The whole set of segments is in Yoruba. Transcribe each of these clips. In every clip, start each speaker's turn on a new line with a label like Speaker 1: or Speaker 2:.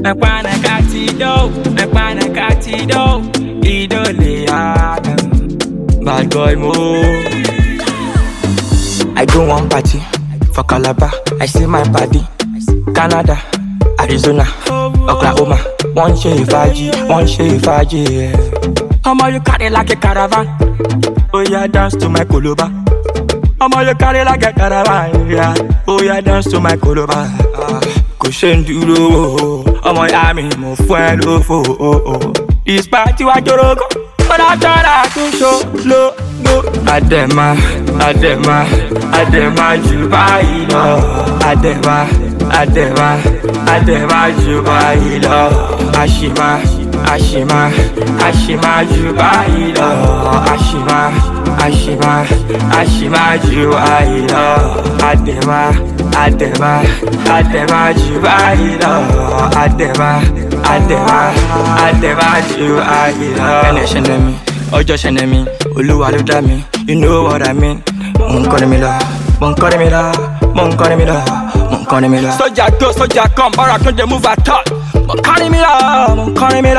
Speaker 1: Nakwana katido, nakwana katido, idole Adam. Bad boy move. I do one party for Calabar. I see my party, Canada, Arizona, Oklahoma. One shave faji, yeah. How you carry like a caravan? Oh yeah, dance to my koloba. How you carry like a caravan? Yeah. Oh yeah, dance to my koloba. Cushion duro. I'm mo fuelo fo. This party wa jorogo, but I try to show low. Adema, Jubailo. Adema, Jubailo. Ashima, Jubailo. Ashima, Jubailo. Adema, Jubailo. Adema, Jubailo. Enemy. Oh, just enemy, Oluwa lo dá mi, you know what I mean. Mon calling me love. Soldier go, soldier come, Barak on the move attack. Mon calling me love.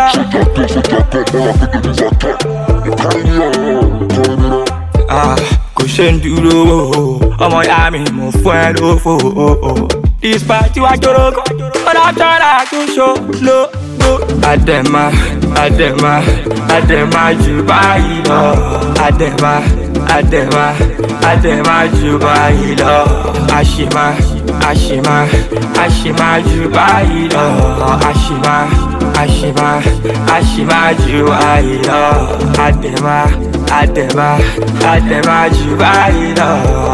Speaker 1: Cushion duro, I'm mo fuelo fo. This party wa jorogo, but I try to show low. Adema, Jubailo. Adema, Jubailo. Ashima, Jubailo. Ashima, Jubailo. Adema, Jubailo.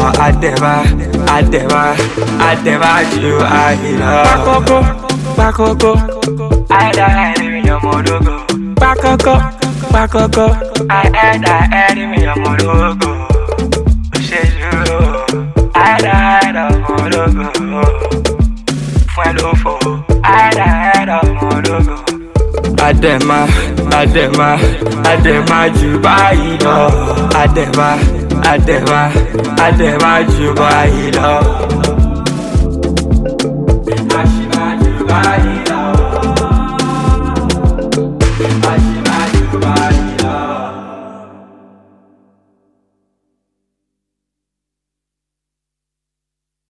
Speaker 1: Adema, Jubailo. Bakoko. I enemy your modogo. Bakoko. I enemy your modogo. Sheju. I modogo. Fuelofo. I modogo. Adema, Jubailo. Adema, Jubailo.